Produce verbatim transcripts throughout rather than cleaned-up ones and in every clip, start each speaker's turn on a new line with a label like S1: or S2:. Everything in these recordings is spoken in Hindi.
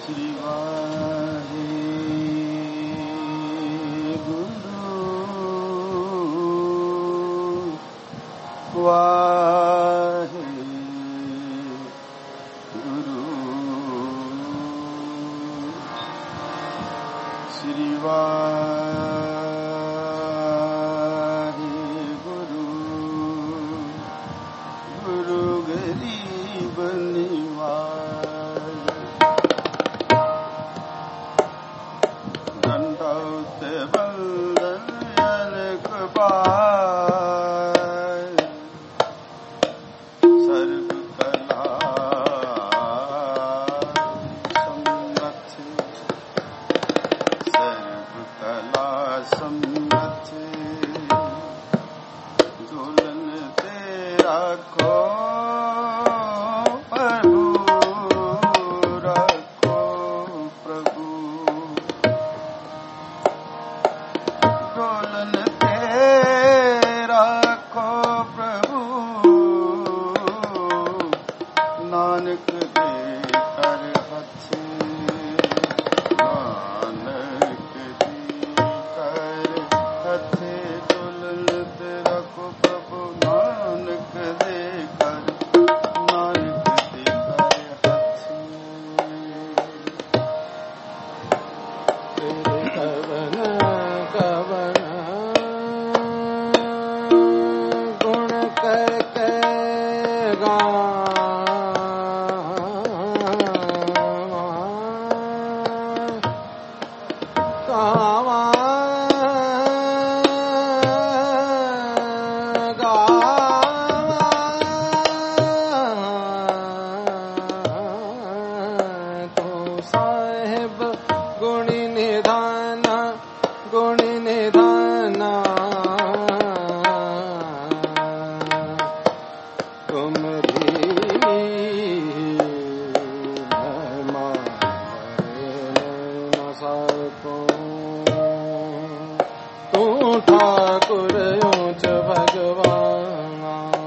S1: श्री वाहे गुरु वाहे गुरु श्री वाहे गुरु गुरु गरीब निवाज दंडौत बंदन कृपाल सर्व कला सम्मत सर्व कला सम्मत झूलन तेरा को प्रभु रखो प्रभु झूलन तेरा को प्रभु नानक दे कर हथे नानक दी कर हथे झूलन तेरा को प्रभु नानक दे कर नानक दे कर हथे
S2: कवन कवन गुण करके गावा तो साहेब गुणी निधाना गुणी निधाना तुमरी महिमा न सको तू ठाकुर ऊंच भगवान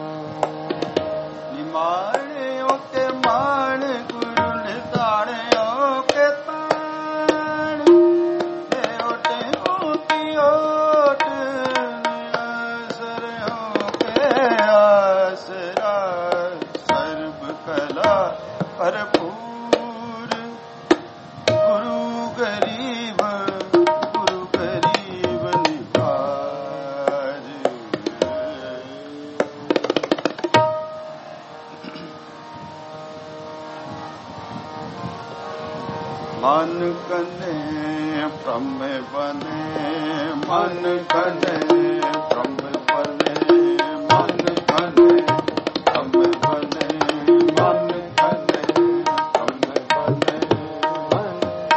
S1: निमाणियों के मान गुरु निताणियों के ताण ओटे की ओट निरासरियों के आसरा सर्व कला भरपूर गुरु गरीब गुरु गरीब निवाज मन कने ब्रह्म बने मन कने ब्रह्म बने मन कने ब्रह्म बने मन कने ब्रह्म बने मन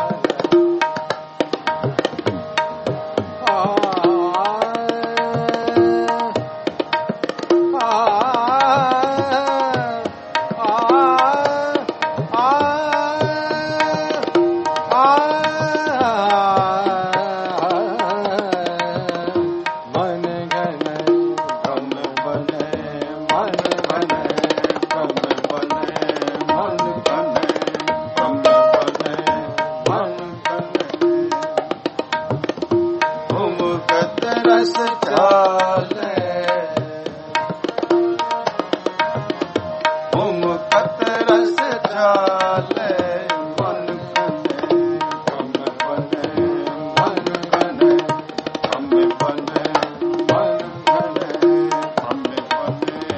S1: रस चाले उमकत रस चाले मन कने हम बने मन कने हम बने मन कने हम बने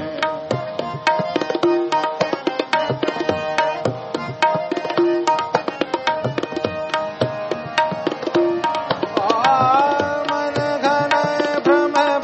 S1: मन घन भ्रम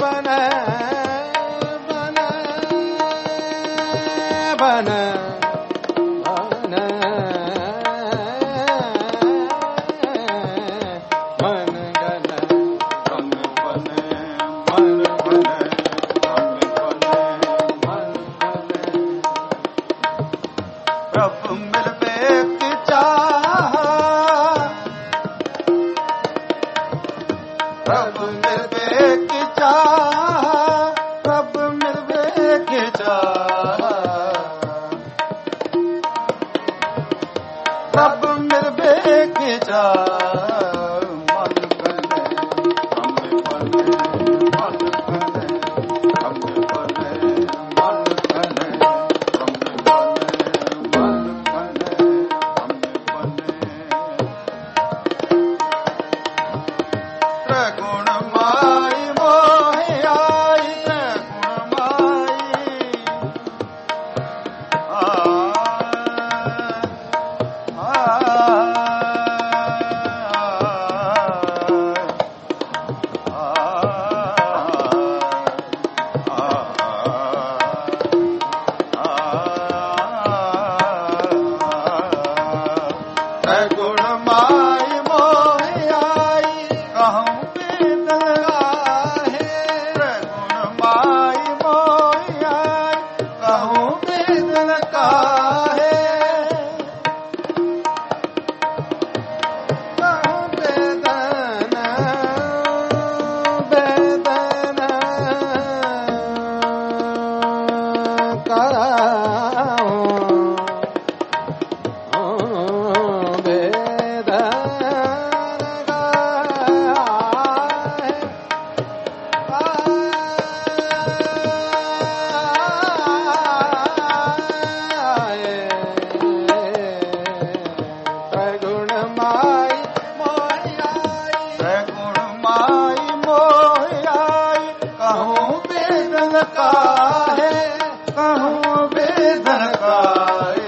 S1: काहे कहूँ वेदन काहे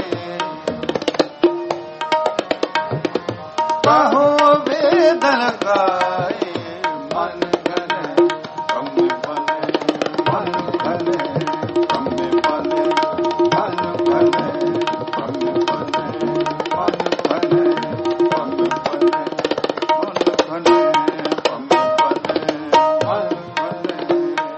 S1: कहूँ वेदन काहे मन घने कम बने मन घने कम बने मन घने कम बने मन घने कम बने मन घने कम बने मन घने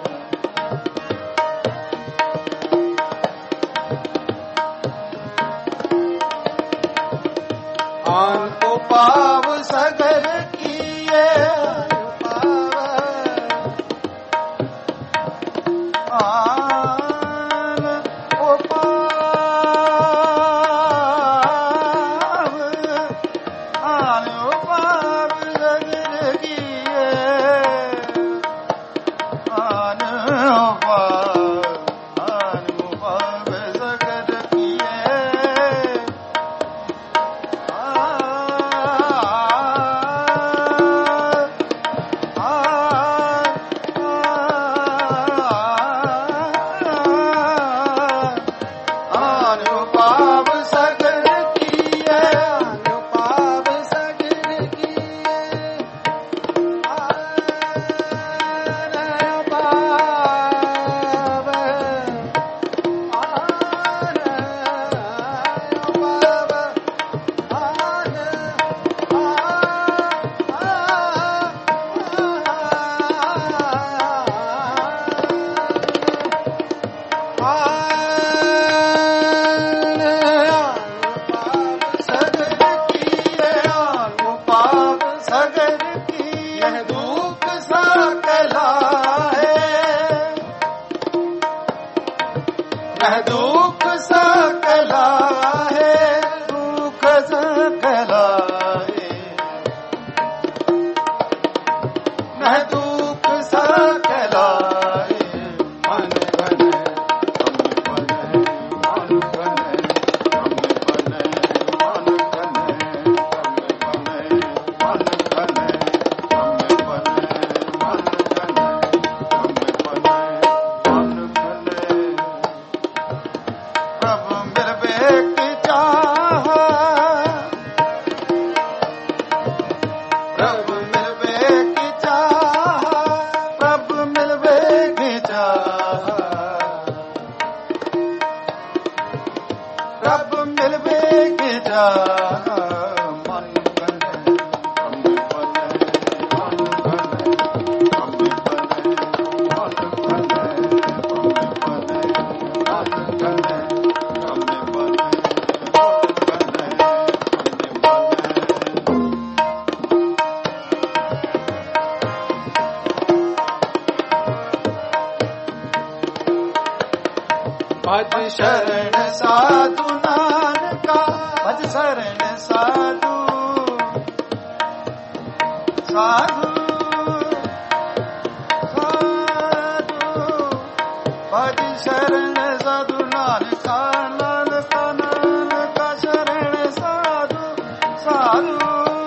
S1: आन को पाव सगर किए आन को पाव आन को पाव सगर किए आन को पाव आन को पाव सगर किए अनुपाव सगर किए अनुपाव सगर किए अनुपाव यह दुख सा कहलाए यह दुख सा कहलाए दुख सा कहलाए यह दुख सा कहलाए मन घने कम बने मन घने कम बने मन घने कम बने मन घने कम बने मन घने कम बने मन घने प्रभु मिलबे की चाह प्रभु मिलबे की चाह प्रभु मिलबे की चाह प्रभु मिलबे की चाह मन घने कम बने मन घने कम बने मन घने कम बने मन घने कम बने मन घने कम बने भज शरण साधु नानका भज शरण साधु साधु साधु भज शरण साधु नानका नानका नानका शरण साधु साधु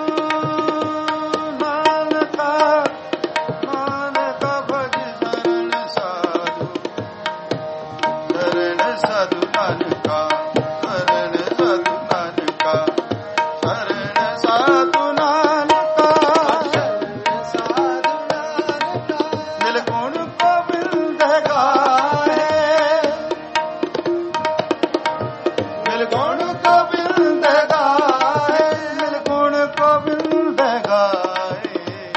S1: नानका नानका भज शरण साधु शरण साधु नानका शरण साधु नानका शरण साधु नानका शरण साधु नानका निर्गुण गोविंद गाए निर्गुण गोविंद गाए निर्गुण गोविंद गाए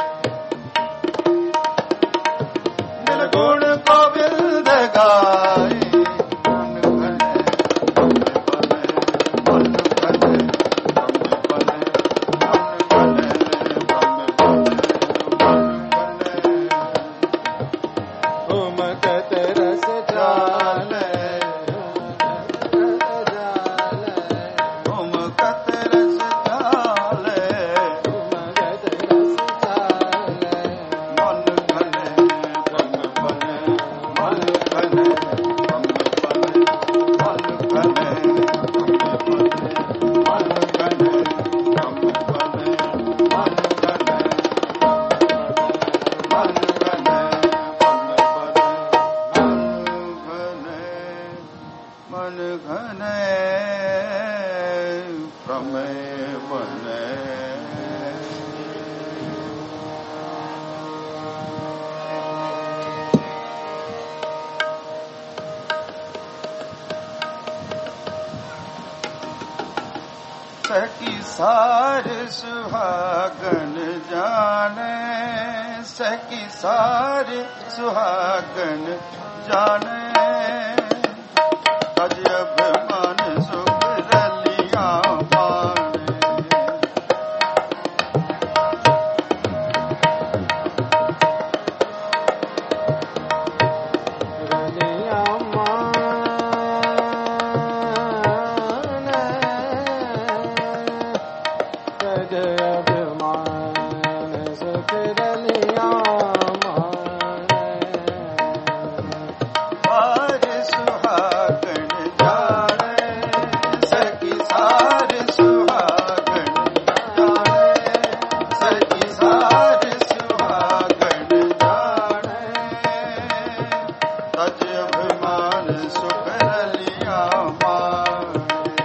S1: निर्गुण गोविंद गाए मन घने कम बने मन घने कम बने मन घने कम बने मन घने
S2: उमकत रस जाले
S1: उमकत रस जाले
S2: उमकत रस जाले
S1: मन घने कम बने मन घने सखी सार सुहागन जाने, सखी सार सुहागन जाने, अज अभिमान सुख रलिया माने।
S2: रलिया माने, तज अभिमान सुख रलिया माने।
S1: सार सुहागन जाने, सखी सार सुहागन जाने, सखी सार सुहागन जाने, तज अभिमान सुख रलिया माने।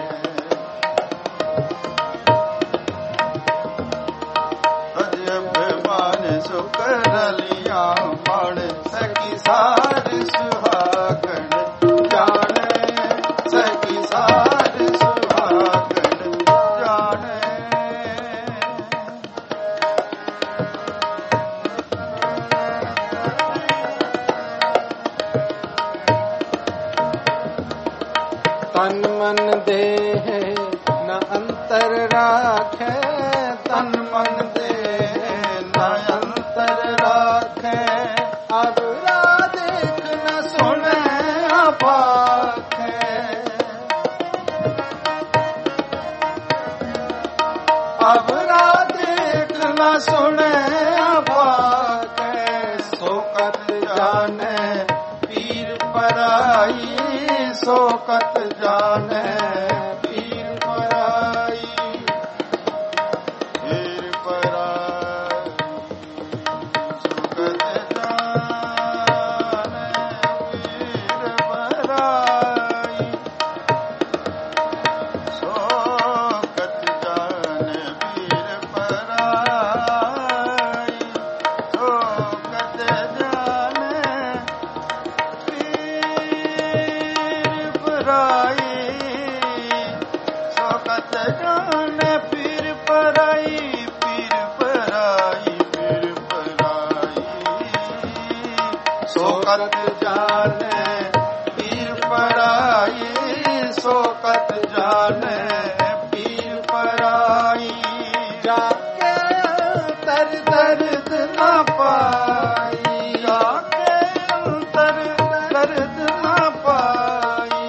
S1: तज अभिमान सुख रलिया माने, सखी सार सुहागन जाने, सखी सार सुहागन जाने।
S2: तन मन देह न अंतर राखे,
S1: तन मन दे न अंतर राखे,
S2: अब
S1: देख न सुने अपाखे। अब देख न सुने अपाखे, सोकत जाने पीर पराई, सोकत जाने पीर पराई, पीर पराई, सोकत जाने पीर पराई, सोकत जाने पीर पराई, सोकत जाने पीर पराई, सोकत जाने पीर पराई, पीर पराई, पीर पराई, सोकत जाने पीर पराई, सोकत जाने पीर पराई।
S2: जाके अंतर दर्द न पाई,
S1: जाके अंतर दर्द न पाई,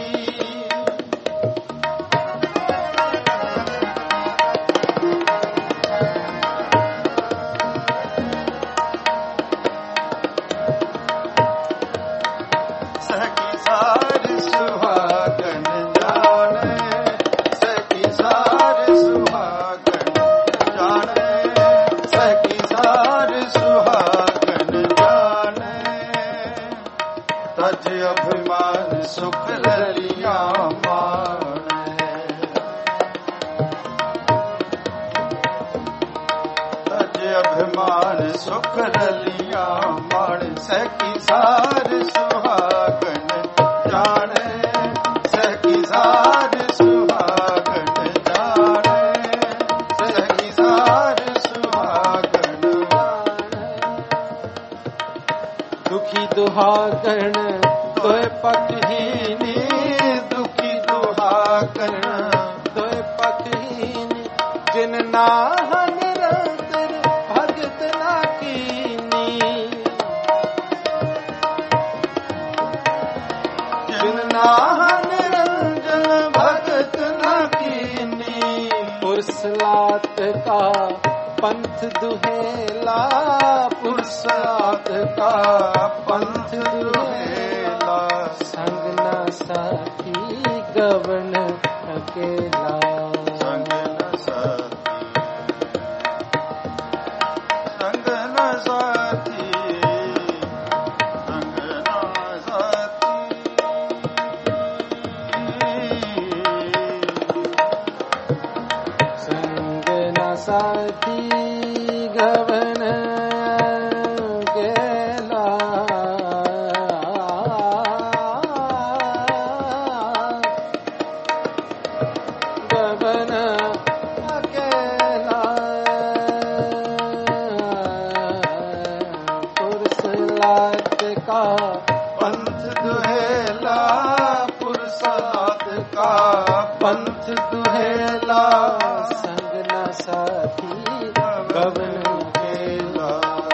S1: सखी सार सुहागन जाने, सखी सार सुहागन जाने, सखी सार सुहागन जाने, तज अभिमान सुख रलिया माने। तज अभिमान सुख रलिया माने, सखी सार सुहागन जाने, सखी सार सुहागन जाने, सखी सार सुहागन जाने।
S2: दुखी दुहागण तोय पखहीनी,
S1: दुखी दुहागन
S2: तोय पखहीनी, जिन नाह निरंतर भगत ना कीनी,
S1: जिन नाह निरंजन भगत न कीनी,
S2: पुरसलात का पंथ दुहेला,
S1: पुरसात का पंथ दुहेला,
S2: संग न साथी गवन अकेला।
S1: संग न साथी, संग न साथी, संग न साथी,
S2: संग न साथी गवन अकेला। गवन
S1: पंथ दुहेला पुरुषार्थ का
S2: पंथ दुहेला संग न साथी गवन
S1: केला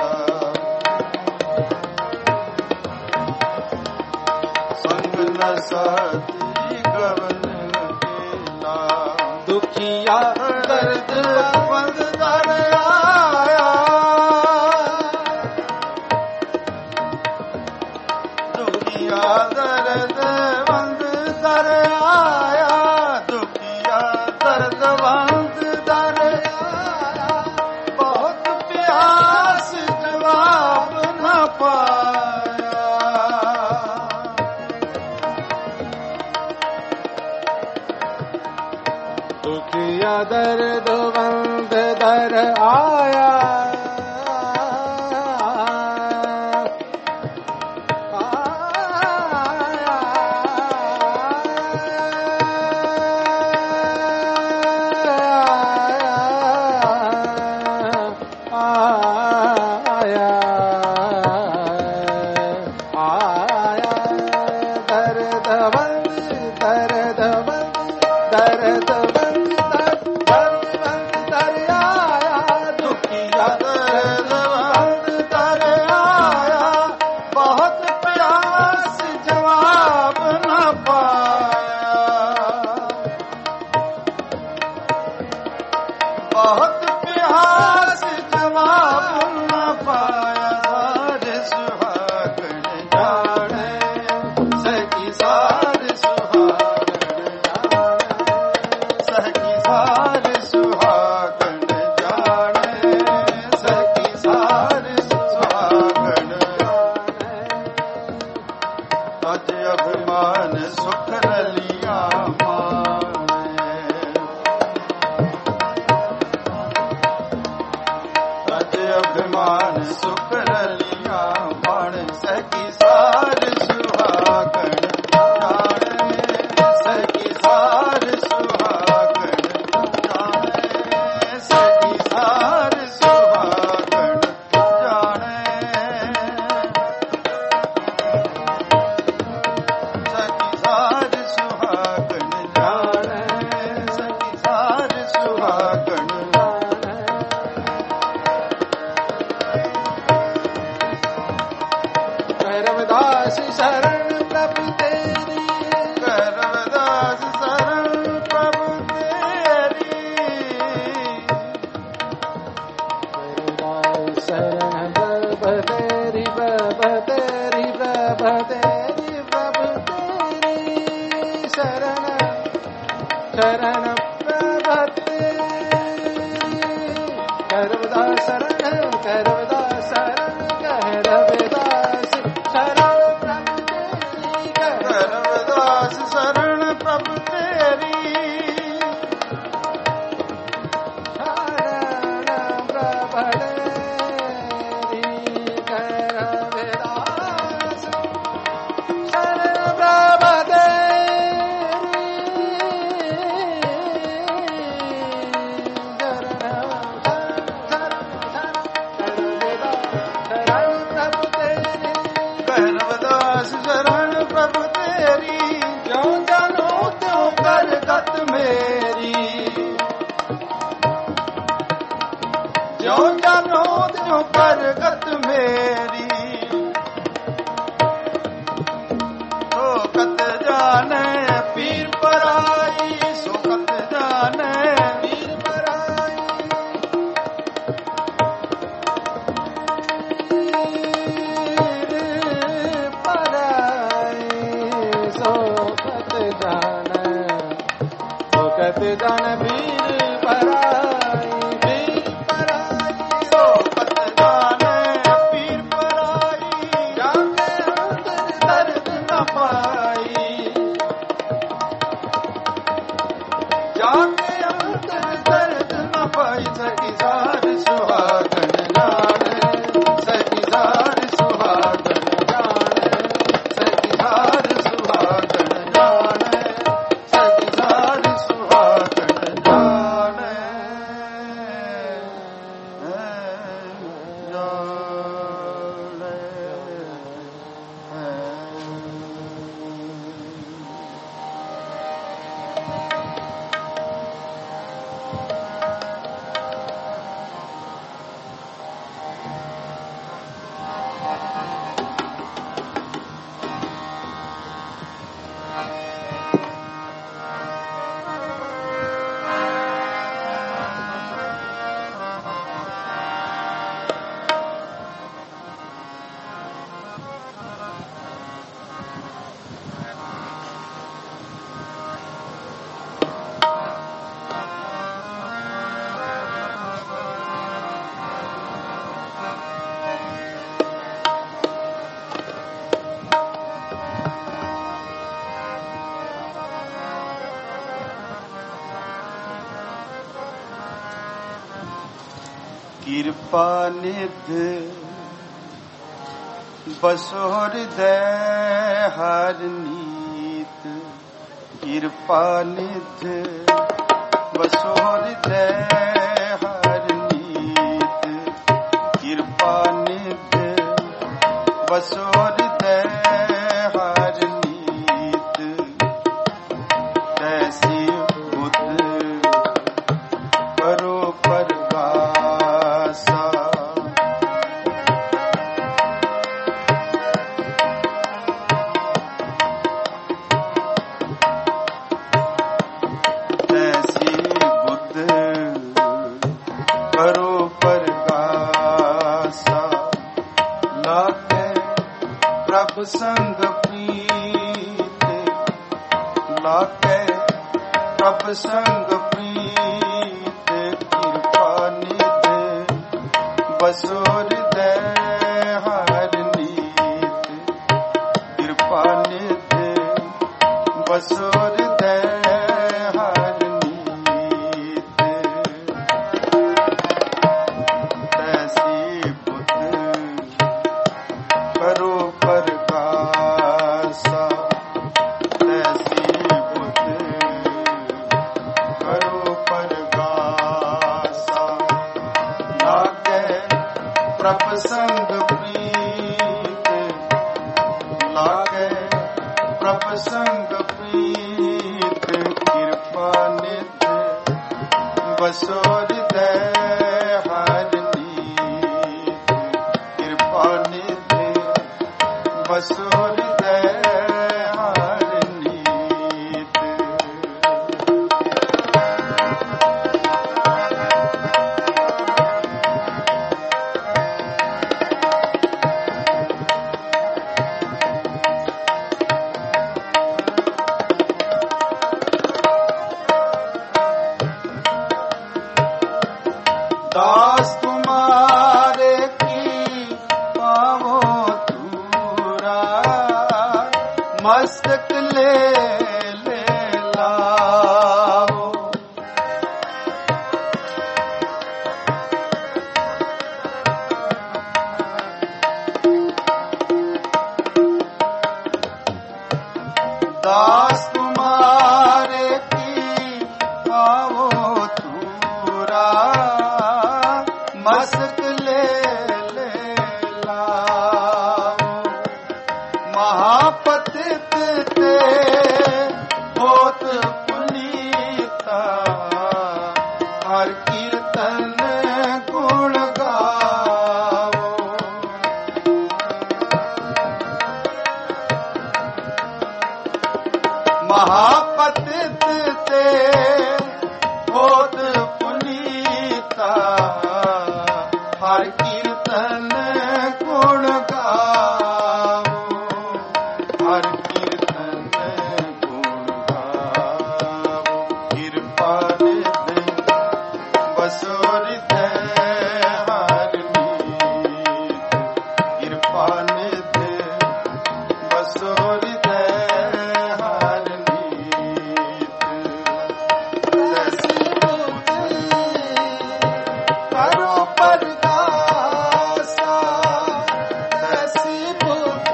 S1: संग न साथी गवन केला
S2: दुखिया
S1: दर्द बंद दर आया दुखिया दर्द बंद दर आया दुखिया दर्द बंद दर आया बहुत प्यास जवाब न पाया
S2: दुखिया दर्द बंद दर आया आया आया दर्द बंद दर्द बंद दर्द बंद दर्द दर आया दुखिया
S1: दर्द बंद दर आया बहुत प्यास जवाब न पाया बहुत प्यास जवाब न पाया सारे सुहागन जाने सखी सारे सुहागन जाने सखी सारे सुहागन जाने सखी सारे सुहागन जाने अज अभिमान सुख रलिया माने अज अभिमान सुख रलिया माण सखी सार सुहागन जाने सखी सार सुहागन जाने सखी सार सुहागन जाने सखी सार सुहागन जाने सखी सार सुहागन
S2: करमदास शरण प्रभु तेरी
S1: करमदास शरण प्रभु तेरी
S2: करमदास शरण प्रभु तेरी प्रभु तेरी प्रभु तेरी प्रभु तेरी शरण शरण प्रभु तेरी करमदास शरण करमदास शरण करमदास शरण प्रभु तेरी
S1: करमदास शरण प्रभु तेरी
S2: शरण प्रभु तेरी करमदास शरण प्रभु तेरी
S1: कृपा निधि बसो हृदय हर नीत। कृपा निधि बसो हृदय हर नीत। कृपा निधि बसो हृदय हर नीत। तैसी बुद्ध करो परगासा। तैसी बुद्ध करो परगासा। लागे प्रभु संग प्रीत। लागे प्रभु संग प्रीत। कृपा निधि बसो हृदय हर नीत। कृपा निधि बसो हृदय हर नीत। तैसी बुद्ध करो परगासा। तैसी बुद्ध करो परगासा। लागे प्रभु संग प्रीत। लागे प्रभु संग प्रीत। कृपा निधि बसो हृदय हर नीत। कृपा निधि बसो हृदय हर नीत। दास तुम्हारे की पावो तूरा। मस्तक ले ले लाओ। दास तुम्हारे की पावो तूरा। मस्तक ले ले लाओ। महापतित ते होत पुनीता। हर कीर्तन गुण गाओ। महापतित ते होत पुनीता। हर कीर्तन गुण गाओ। हर कीर्तन गुण गाओ। कृपा निधि बसो हृदय हर नीत। कृपा निधि बसो हृदय हर नीत। तैसी बुद्ध करो परगासा। तैसी बुद्ध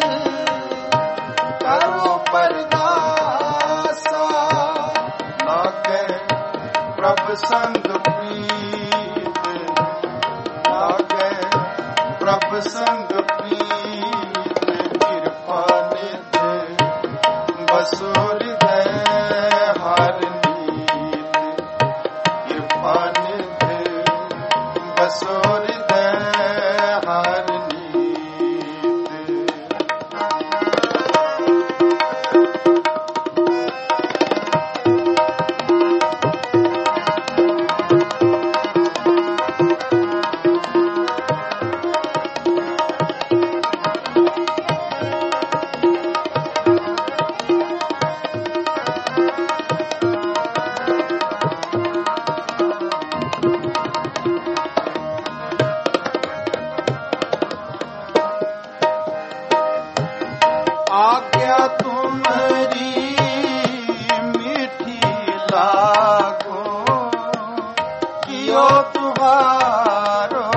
S1: करो परगासा। लागे प्रभु संग प्रीत। लागे प्रभु संग प्रीत। कृपा निधि बसो हृदय हर नीत। कृपा निधि बसो हृदय हर नीत। आज्ञा तुम्हारी मीठी लागो, कियो तुम्हारो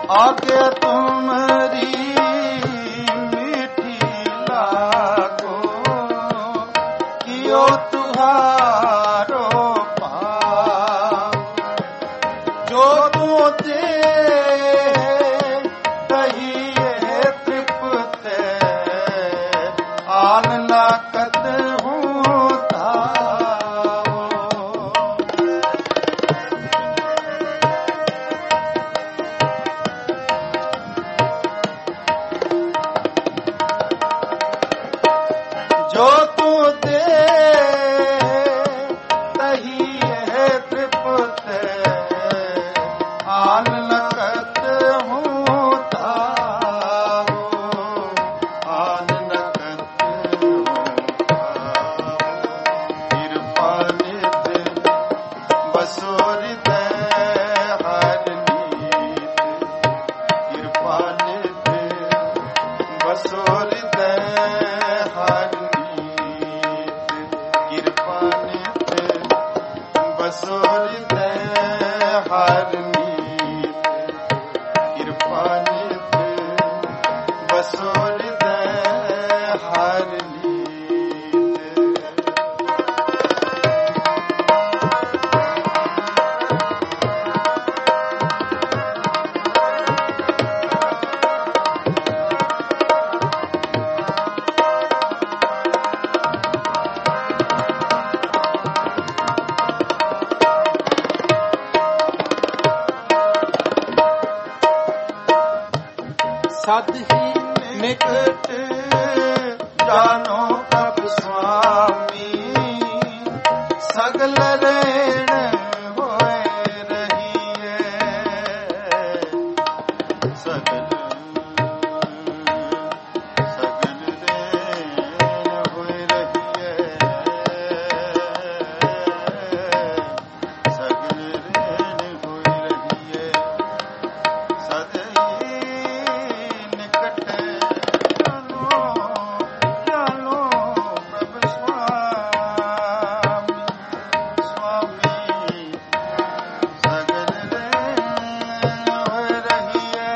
S1: आज्ञा तुम्हारी मीठी लागो, कियो तुहारो पाप। जो तू दे कहिए तृप्त, आन लाकत हूँ तावो। जो तू दे तही है तृप्त, आन लगत हूँ तावो, आन लगत हूँ तावो। कृपा नित बसोर दे हर नीत, कृपा नित बसोर दे हर नीत, कृपा नित बसोर दे हर नीत, कृपा नित बसोर दे हर नीत।
S2: सद ही
S1: निकट जानो प्रभ स्वामी, सगल रेण होए रहिए, सगल सगल रेण होए रहिए, सगल रेण होए रहिए। सदई निकट जानो जानो प्रभ स्वामी, स्वामी सगल रेण होए रहिए।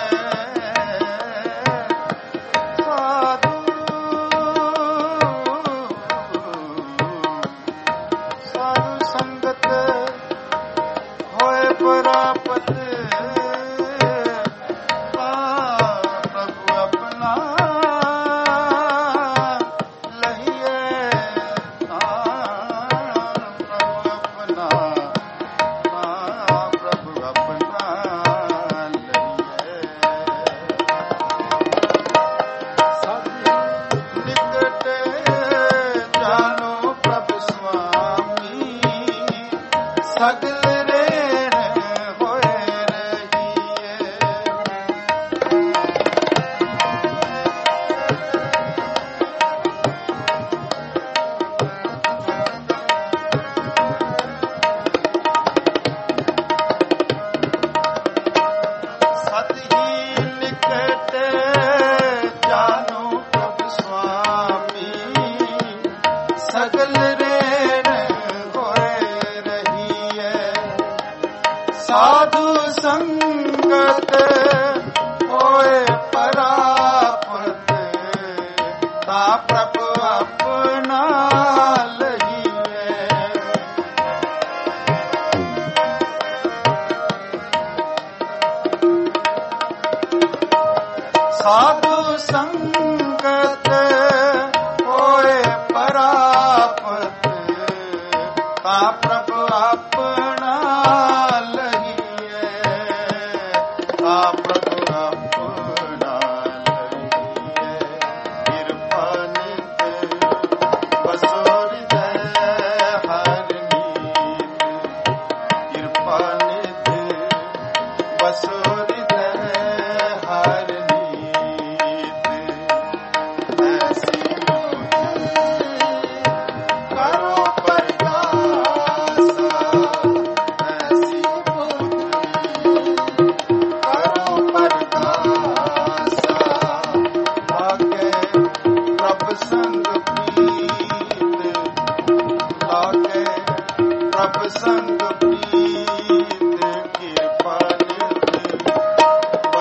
S1: साधु साधु संगत होए परापत, प्रभु अपना लहिए प्रभु अपना, प्रभु अपना लहिए। निकट जानो प्रभ स्वामी, सगल रेण होए रहिए। सद ही निकट जानो प्रभ स्वामी, सगल रेण होए रहिए। साधु संगत होए परापत, ता प्रभु अपना लहिए। साधु संगत होए परापत, ता प्रभु अपना लहिए, ता प्रभु अपना लहिए। कृपा नित बसोर दे हर नीत, कृपा नित बसोर दे हर नीत। ऐसी करो प्रयासा, ऐसी करो प्रयासा, लागे प्रभ संग प्रीत, लागे प्रभ संग प्रीत। कृपा नित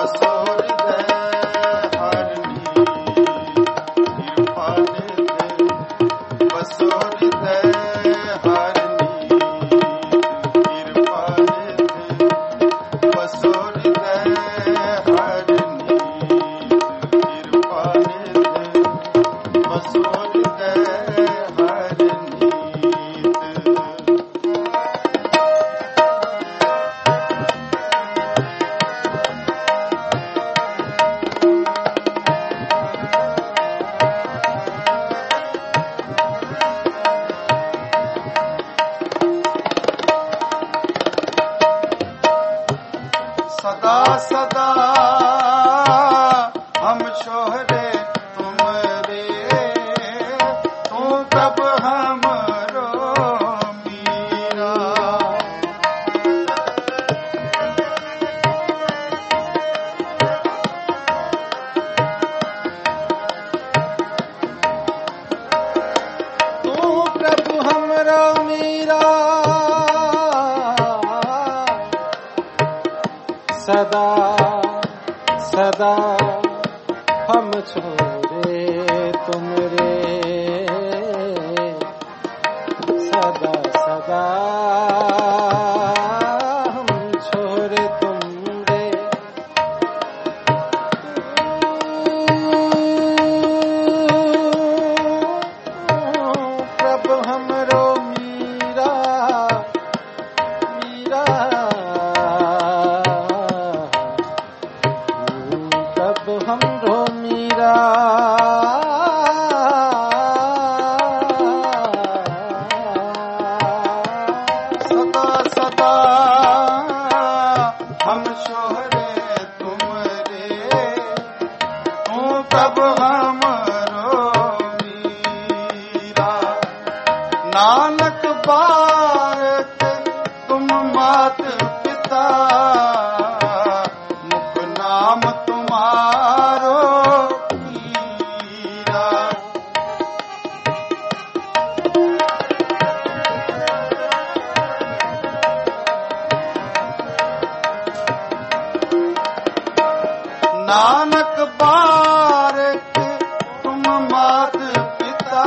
S2: मीरा सदा सदा हम छोरे तुम रे, सदा सदा हम छोरे तुम रे। प्रभु हमरो मीरा मीरा, प्रभु हमरो मीरा
S1: सदा सदा हम सोहरे तुम रे, तू प्रभु हमरो मीरा। नानक बारक तुम मात पिता, मुख नाम तुम्हारो हीरा। नानक बारक तुम मात पिता,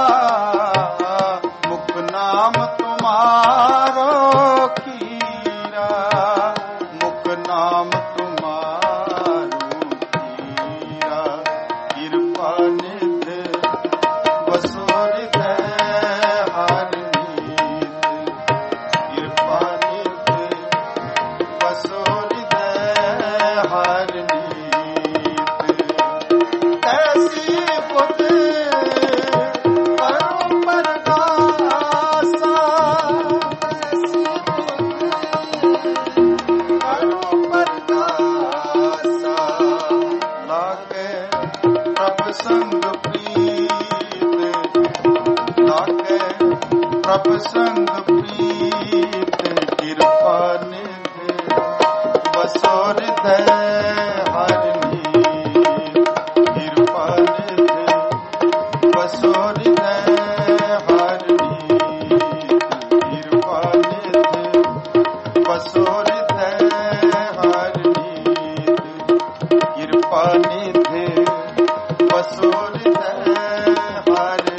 S1: मुख नाम तुम्हारो खीरा, मुख नाम तुम्हारो खीरा। कृपा निध बसो हृदय हर नीत, कृपा निध बसो हृदय हर नीत। कैसी बुद्ध करो परगासा, कैसी बुद्ध करो परगासा। लागे प्रभु संग प्रीत, लागे प्रभु संग प्रीत। कृपा निध बसो हृदय हर नीत, कृपा निध बसो हृदय हर नीत। कृपा निध बसो हृदय हर नीत, कृपा निध बसो हृदय हर नीत।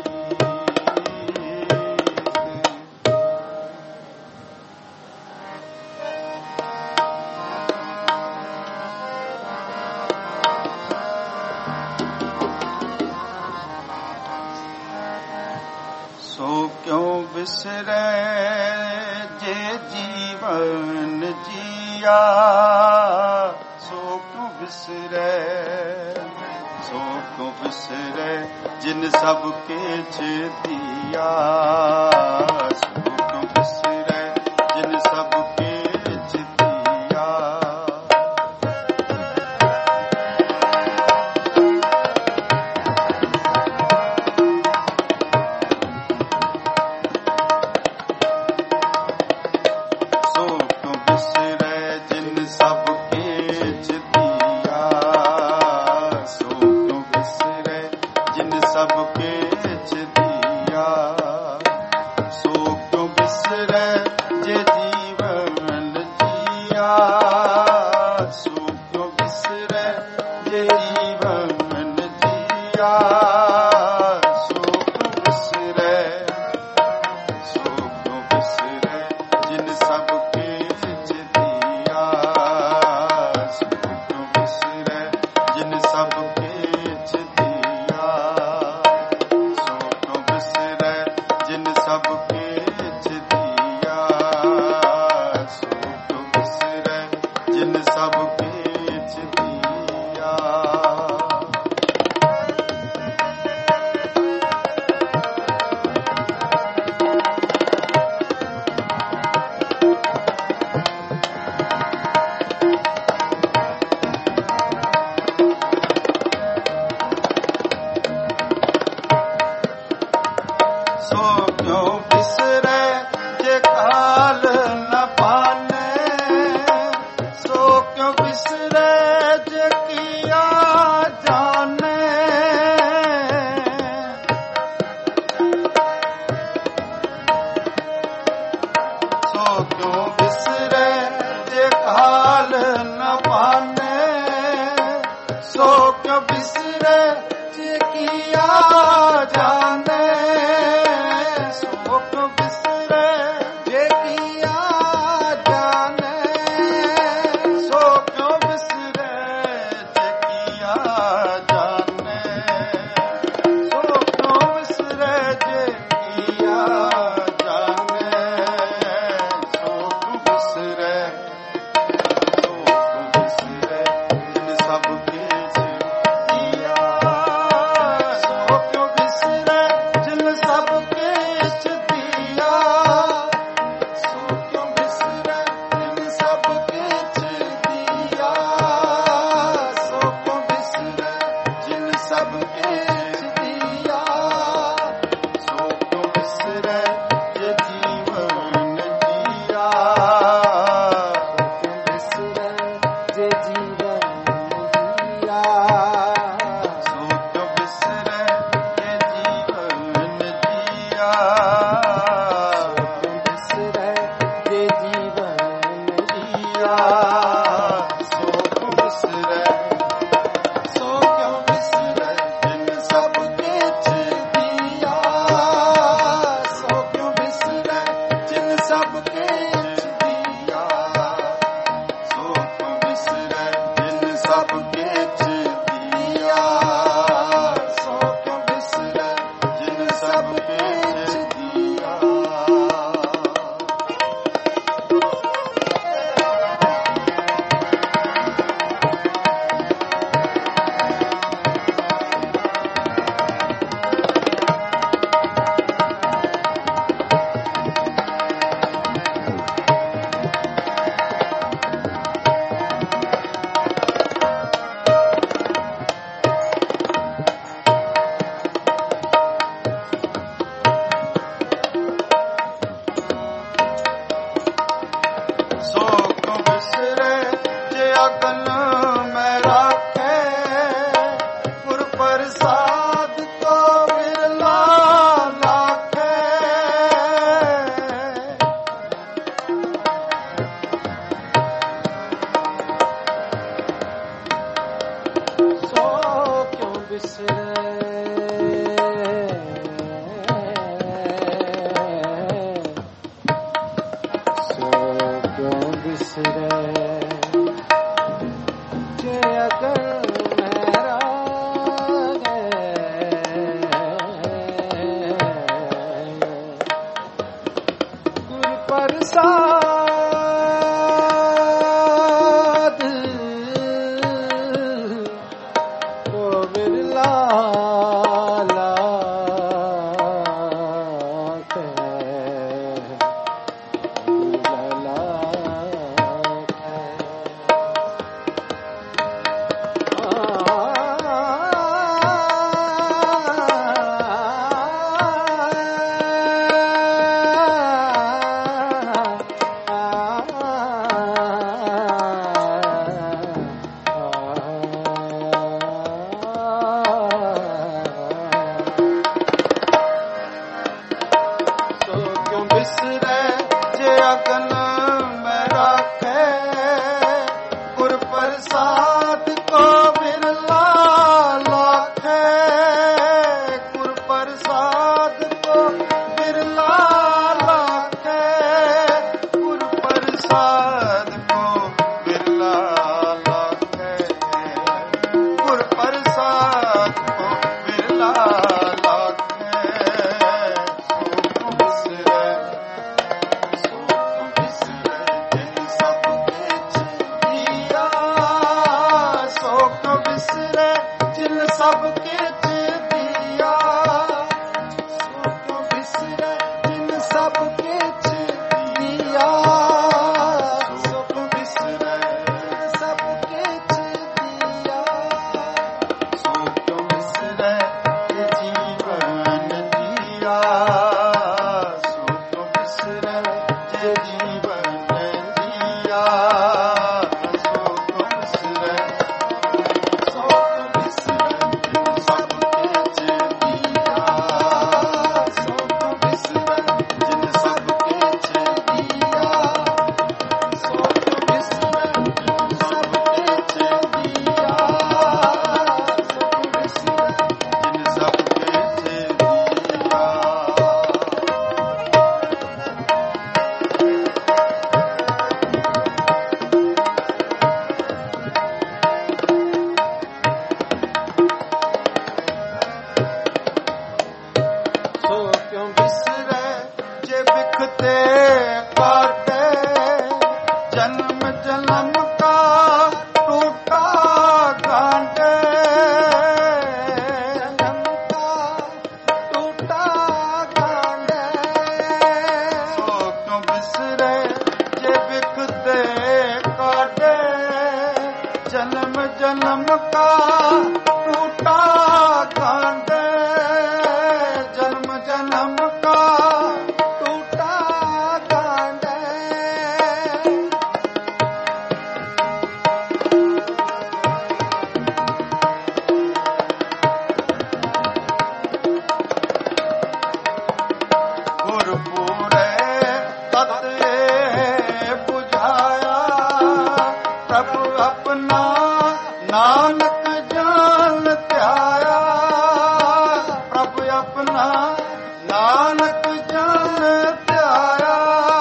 S1: सो क्यों बिसरे जे जीवन जिया, सो क्यों बिसरे, सो क्यों बिसरे जिन सबके दिया। सो क्यों बिसरे जिन सबके दिया। सो क्यों बिसरे जिन सबके दिया, सो क्यों बिसरे जिन सबके दिया। सो क्यों बिसरे जे जीवन जिया, सो क्यों बिसरे जे जीवन जिया। सो क्यों बिसरे, सो क्यों बिसरे जिन सबके दिया। सो क्यों बिसरे जिन सबके दिया। सो क्यों बिसरे जिन सबके दिया। सो क्यों बिसरे जिन सबके दिया। सो क्यों बिसरे जे काल न पाने, सो क्यों बिसरे जे किया जाने। सो क्यों बिसरे जे किया जाने सो क्यों बिसरे जे किया जाने सो क्यों बिसरे जे किया जाने सो क्यों बिसरे जे किया जाने सो क्यों बिसरे सो क्यों बिसरे जिन सब किछ दिया सो क्यों बिसरे जिन सब किछ दिया सो क्यों बिसरे जिन सब किछ दिया सो क्यों बिसरे जिन सब किछ दिया सो क्यों बिसरे जे जीवन जिया
S2: क्यों बिसरे जे जीवन जिया
S1: सो क्यों बिसरे जे जीवन जिया
S2: क्यों बिसरे जे जीवन
S1: जिया सो क्यों बिसरे सो क्यों बिसरे जिन सब किछ दिया सो क्यों बिसरे जिन सब किछ दिया सो क्यों बिसरे जिन सब किछ दिया सो क्यों बिसरे जिन सब किछ दिया सो क्यों बिसरे जे अगन में राखे गुर प्रसाद तो बिरला लाखे
S2: सो क्यों बिसरे सो क्यों बिसरे जे अगर मेरा गुर प्रसाद तो बिरला लाखे बिरला लाखे
S1: काटे जन्म जन्म का टूटा गांठे जन्म का टूटा गांठे सो क्यों बिसरे जे बिकते काटे जन्म जन्म का टूटा गांठे जन्म जन्म का टूटा गांठे गुरपुरे तत्ते बुझाया प्रभु अपना नानक जान त्याया प्रभु अपना नानक जान त्याया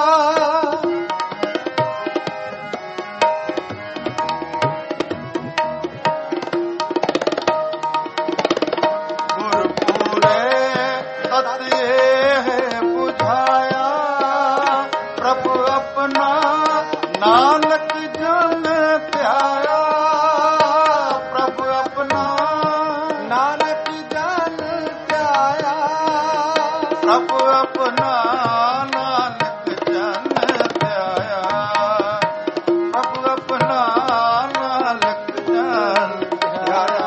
S1: गुरपुरे तत्ते बुझाया प्रभु अपना नानक जान त्याया प्रभु अपना नानक जान त्याया प्रभु अपना नानक जान त्याया प्रभु अपना नानक जान त्याया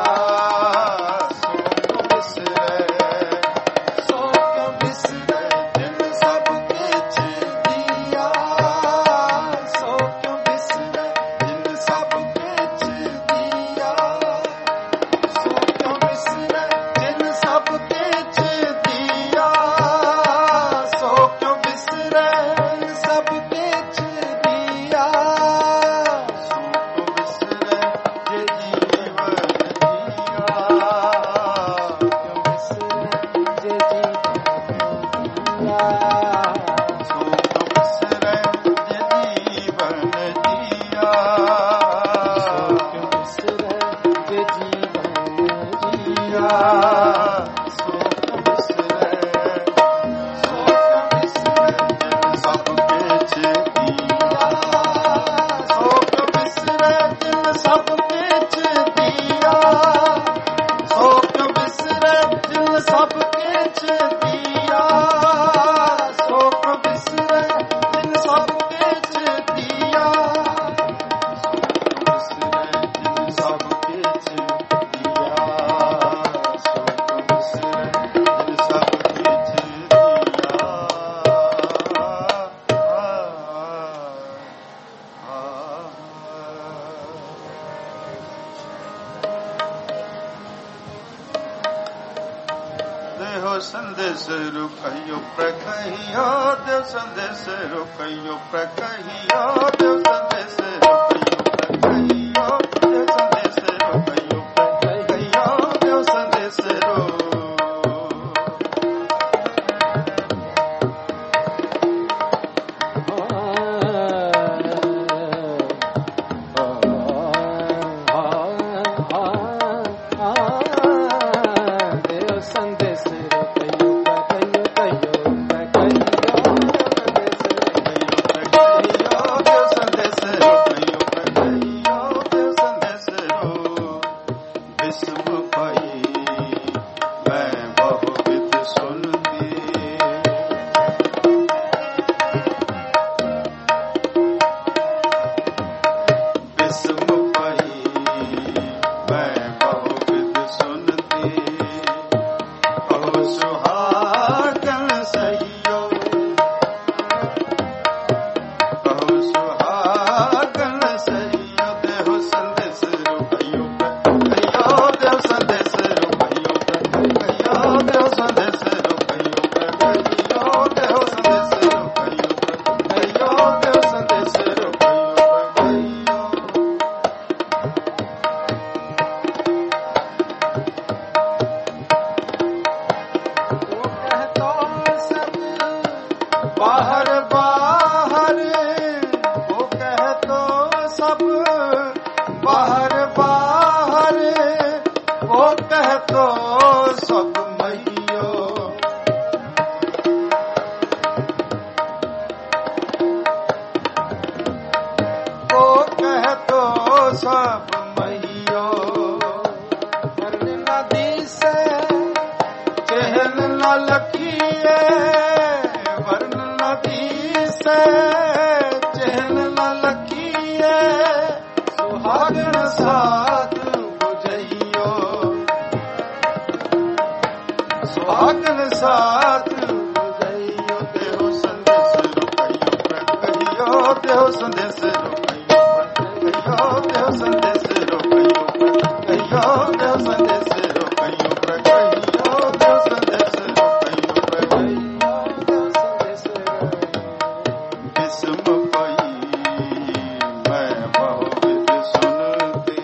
S1: सो क्यों बिसरे जिन सब किछ दिया सो क्यों बिसरे जिन सब किछ दिया सो क्यों बिसरे जिन सब किछ दिया सो क्यों बिसरे जिन सब किछ दिया सो क्यों बिसरे जे जीवन जिया
S2: क्यों बिसरे जे जीवन
S1: सो क्यों बिसरे जे जीवन जिया
S2: क्यों बिसरे जे जीवन
S1: जिया सो क्यों बिसरे सो क्यों बिसरे जिन सब किछ दिया सो क्यों बिसरे जिन सब किछ दिया सो क्यों बिसरे जिन सब किछ दिया सो क्यों बिसरे जिन सब किछ दिया सो क्यों बिसरे जिन सब किछ दिया सो क्यों बिसरे जिन सब किछ दिया देहो संदेश रुकयो प्रकहियो देव संदेश रुकयो प्रकहियो देव संदेश रुकयो प्रकहियो देव संदेश रुकयो प्रकहियो देव संदेश रो
S2: देव संदेश कहियो कहियो कहियो कहियो देव संदेश
S1: सब महियो
S2: वर्ण नदी से
S1: चहल न लखिए वर्ण नदी से चहल न लखिए सुहागन साथ बुझइयो सुहागन साथ बुझइयो देहो संदेश रुकइयो कहियो देहो संदेश रुकइयो कहियो देहो संदेश रुकइयो कहियो देहो संदेश रुकइयो कहियो देहो संदेश रुकइयो कहियो किस्म पई मैं बहुविध सुनते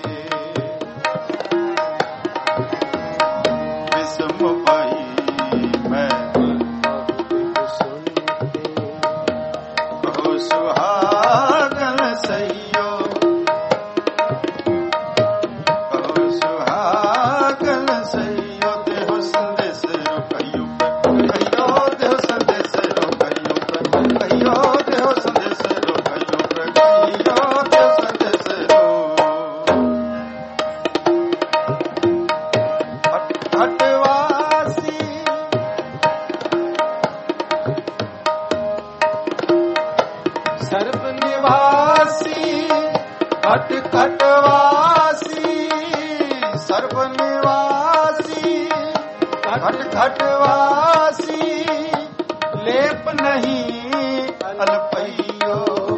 S1: किस्म पई मैं कहो सुहागन सैयो कहो सुहागन सैयो देहो संदेश रुकइयो कहियो देहो संदेश रुकइयो कहियो देहो संदेश रुकइयो कहियो देहो संदेश रो हटवासी
S2: सर्व निवासी
S1: हट खटवासी सर्व निवासी हट खटवासी लेप नहीं अलपैयो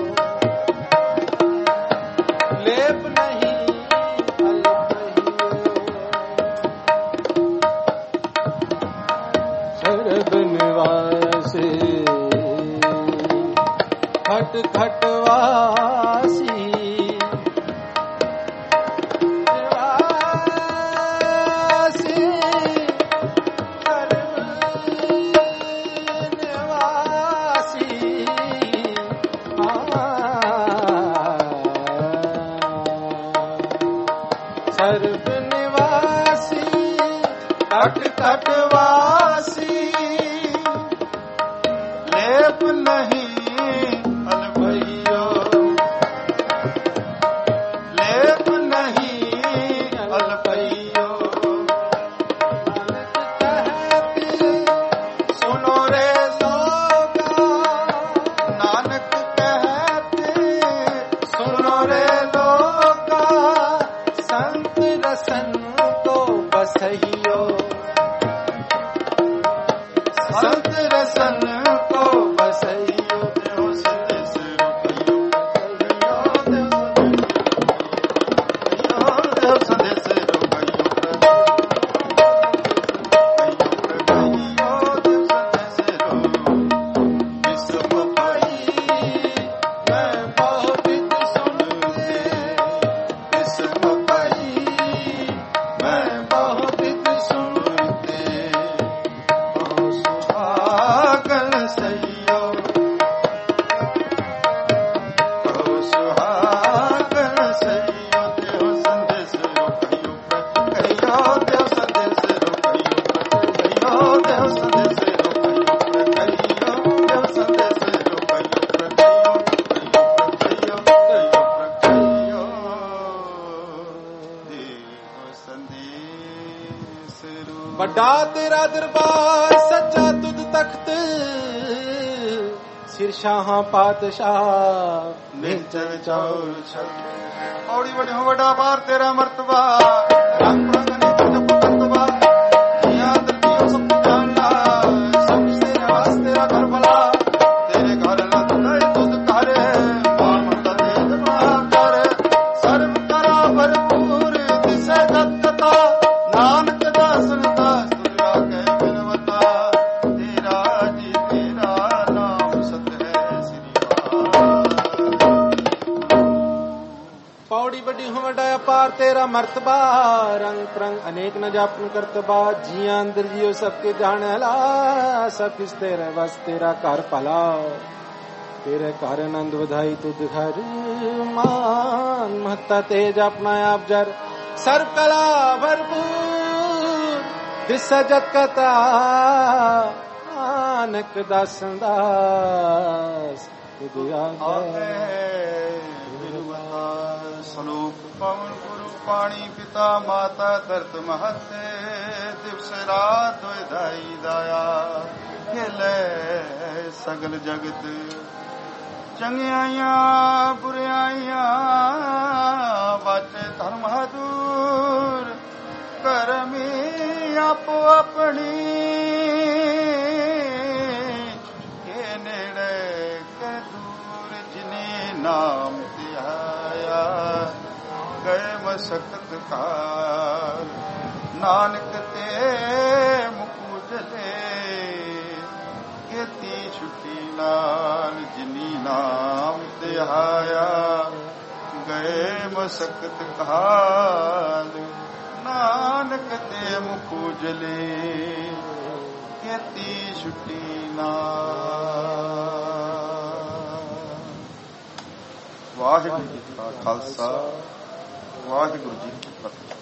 S2: लेप नहीं अलपैयो सर्व निवासी खट खटवासी निवासी सर्व निवासी सर्व निवासी
S1: हट खटवासी लेप नहीं अलपैयो लेप नहीं अलपैयो सुनो रे लोगा नानक कहते सुनो रे लोगा
S2: संत रसन को बसइयो
S1: संत रसन को बसइयो देहो संदेश रुकइयो कहियो देहो संदेश रुकइयो कहियो देहो संदेश रो विश्व पई मैं बहुविध सुनते विश्व पई मैं बहुविध सुनते कहो सुहागन सैयो कहो सुहागन सैयो देहो संदेश रुकइयो कहियो देहो संदेश रुकइयो कहियो देहो संदेश रुकइयो कहियो देहो संदेश रुकइयो कहियो कहियो कहियो देहो संदेश रुकइयो
S2: बड़ा तेरा दरबार सच्चा तुद तख्त सिरशाह पातशाह
S1: निचल चौर छत औड़ी बड़ी हो बड़ा बार तेरा मर्तबा रंग रंग अनेक जप करतबा याद रखियो सब जानना सब तेरे वास तेरा घर भला तेरे घर लत तुद करे माम लते जमा करे सर्व करा भरपूर दिसे दत्तता नानक दासन दास तुझा के बिनवता तेरा जी तेरा नाम सत है श्री
S2: पौड़ी बड़ी हो बड़ा पार तेरा मर्तबा रंग प्रंग अनेक न जापन करतबा जिया अंदर जियो सबके जानला सब किस तेरे बस तेरा कर भला तेरे घर आनंद बधाई तुद घर मान महत्ता तेज अपना आप जर सर्व कला भरपूर विसजत कथा नानक दासन दास
S1: ਸਲੋਕ ਪਵਨ ਗੁਰੂ ਪਾਣੀ ਪਿਤਾ ਮਾਤਾ ਧਰਤ ਮਹਤੇ ਦਿਵਸ ਰਾਤ ਵਿਦਾਈ ਦਾਇਆ ਖੇਲੇ ਸਗਲ ਜਗਤ ਚੰਗਿਆਈਆਂ ਬੁਰਿਆਈਆਂ ਵਾਚੇ ਧਰਮ ਹਦੂਰ ਕਰਮੀ ਆਪੋ ਆਪਣੀ ਕੇ ਨੇੜੇ ਕੇ ਦੂਰ ਜਿਨੇ ਨਾਮ ਧਿਆਇਆ ਗਏ ਮਸਕਤ ਕਾਲ ਨਾਨਕ ਤੇ ਮੁਕੂ ਜਲੇ ਕੀਤੀ ਛੁੱਟੀ ਨਾਲ ਜਿਨੀ ਨਾਮ ਧਿਆਇਆ ਗਏ ਮਸਕਤ ਕਾਲ ਨਾਨਕ ਤੇ ਮੁਕੂ ਜਲੇ ਕੀਤੀ ਛੁੱਟੀ ਨਾਲ। ਵਾਹਿਗੁਰੂ ਜੀ ਕਾ ਖਾਲਸਾ ਵਾਹਿਗੁਰੂ ਜੀ ਕੀ ਫਤਿਹ।